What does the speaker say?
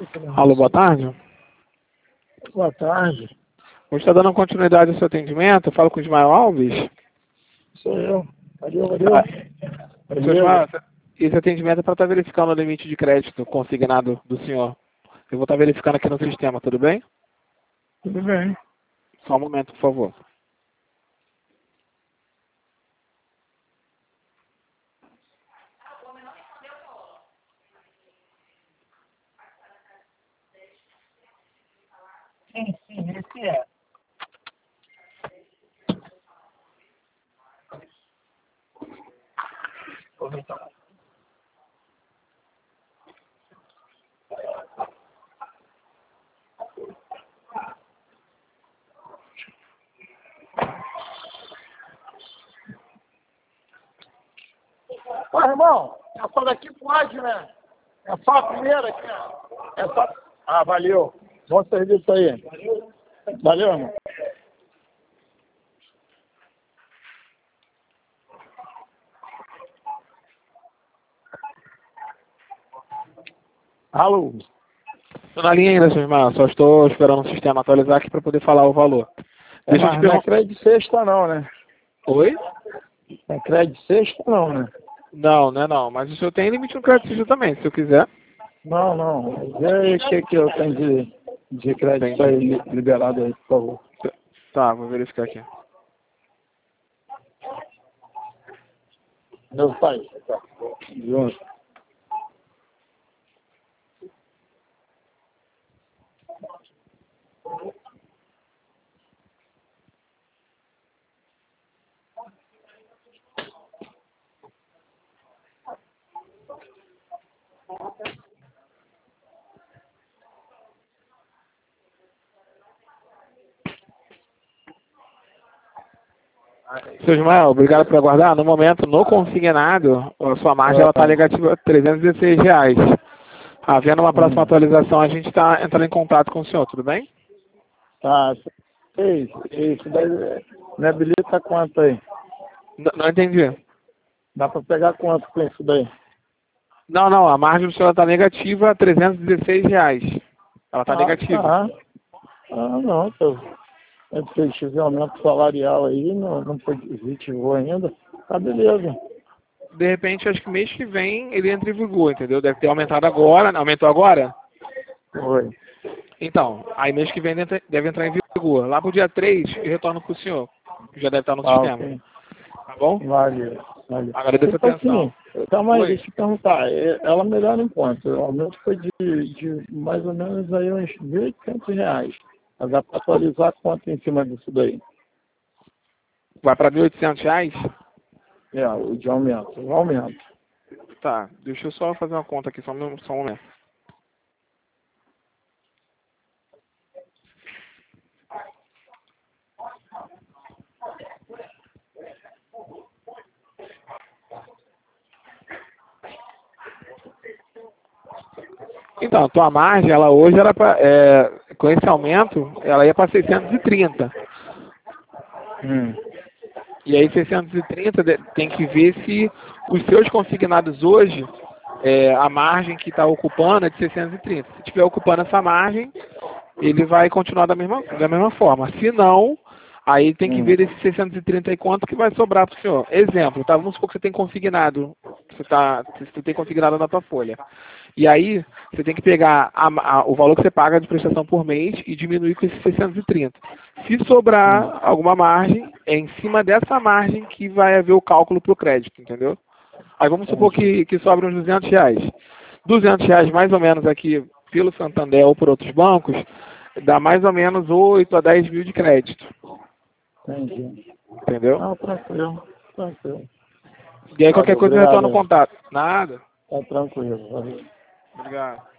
Alô, boa tarde. Boa tarde, Você está dando continuidade ao seu atendimento? Eu falo com o Ismael Alves. sou eu. Valeu. Seu Ismael, esse atendimento é para estar verificando o limite de crédito consignado do senhor. Eu vou estar verificando aqui no sistema, tudo bem? Tudo bem. Só um momento, por favor. Sim, esse é. Então. Ô, irmão, essa daqui pode, né? É só a primeira aqui, ó. É só... Ah, valeu. Bom serviço aí. Valeu, irmão. Alô? Estou na linha ainda, seu Ismael. Só estou esperando o sistema atualizar aqui para poder falar o valor. Deixa eu te Mas não é perguntar. crédito sexta não, né? Oi? Não é crédito sexta não, né? Não, né não. Mas o senhor tem limite no crédito também, se eu quiser. Não. Vê aí o que eu tenho de crédito aí liberado aí, por favor. Tá, vou verificar aqui. Meu pai. Junto. Seu Ismael, obrigado por aguardar. No momento, no consignado, a sua margem está negativa R$ 316. Havendo uma próxima atualização, a gente está entrando em contato com o senhor, tudo bem? Tá. Isso daí me habilita quanto aí? Não entendi. Dá pra pegar quanto com isso daí? Não, a margem do senhor está negativa R$ 316. Ela está negativa. Tá. Não, pô. Se tiver aumento salarial aí, não positivou ainda, tá beleza. De repente, acho que mês que vem ele entra em vigor, entendeu? Deve ter aumentado agora. Aumentou agora? Oi. Então, aí mês que vem deve entrar em vigor. Lá pro dia 3, eu retorno pro senhor, que já deve estar no sistema. Ok. Tá bom? Valeu. Agradeço a atenção. Calma aí, Oi. deixa eu perguntar. Ela melhora em quanto? O aumento foi de mais ou menos aí uns R$ 1.800. Mas dá para atualizar quanto em cima disso daí? Vai para R$ 1.800? O de aumento. O aumento. Tá, deixa eu só fazer uma conta aqui, só um momento. Então, a tua margem, ela hoje era para, com esse aumento, ela ia para 630. E aí 630 tem que ver se os seus consignados hoje, a margem que está ocupando é de 630. Se estiver ocupando essa margem, ele vai continuar da mesma forma. Se não, aí tem que ver desses 630 e quanto que vai sobrar para o senhor. Exemplo, tá? Vamos supor que você tem consignado, você tem consignado na tua folha. E aí, você tem que pegar o valor que você paga de prestação por mês e diminuir com esses 630. Se sobrar alguma margem, é em cima dessa margem que vai haver o cálculo para o crédito, entendeu? Aí vamos supor que sobre uns R$ 200. R$ 200 mais ou menos aqui pelo Santander ou por outros bancos, dá mais ou menos 8 a 10 mil de crédito. Entendi. Entendeu? Não, tranquilo. E aí qualquer coisa eu Obrigado. retorno no contato. Nada. Tá tranquilo. Valeu. Obrigado.